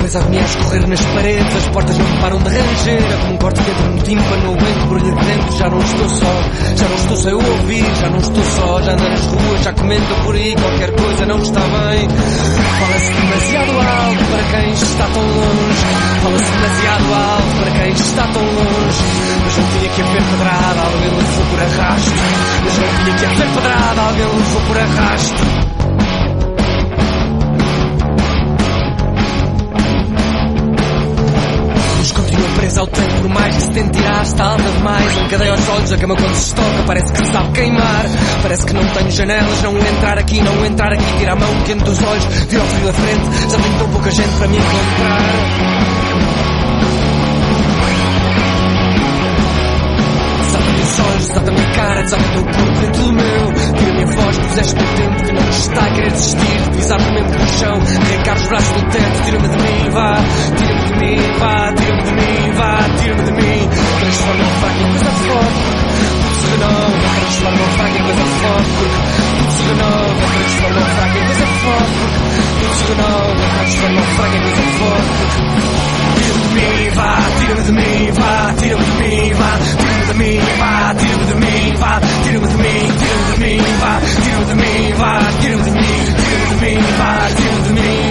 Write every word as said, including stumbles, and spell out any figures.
coisa a venir a escorrer nas paredes, as portas não param de ranger, é como um corte dentro de um tímpano, não aguento barulho de dentro, já não estou só, já não estou sem ouvir, já não estou só, já ando nas ruas, já comenta por aí, qualquer coisa não está bem. Fala-se demasiado alto para quem está tão longe, fala-se demasiado alto para quem está tão longe, mas não tinha que haver pedrada, alguém levou por arrasto, mas não tinha que haver pedrada, alguém levou por arrasto. Presa ao tempo, por mais que se tente tirar, está alta demais. Encadeia os olhos, a cama quando se toca parece que se sabe queimar. Parece que não tenho janelas, não entrar aqui, não entrar aqui. Tira a mão quente dos olhos, tira o frio da frente. Já tenho tão pouca gente para me encontrar. Desata-me os olhos, desata-me a cara, desata-me o corpo dentro do meu. Tira-me a voz, puseste-me o tempo que não está a querer desistir. Pisar-me mesmo no chão, arrancar os braços do teto. Tira-me de mim, vá, tira-me de mim, vá, tira-me de mim, vá, tira-me de mim. Transforma o fraco em coisa forte, tudo se renova. Transforma o fraco em coisa forte, tudo se renova. Transforma o fraco em coisa forte, tudo se renova. Transforma o fraco em coisa forte. Tira-me de mim, vá, tira-me de mim, vá, tira-me de mim, vá, tira-me de mim, vá, tira-me de mim, vá, tira-me de mim, tira-me de mim, vá, tira-me de mim, vá, tira-me de mim, tira-me de mim, vá, tira-me de mim.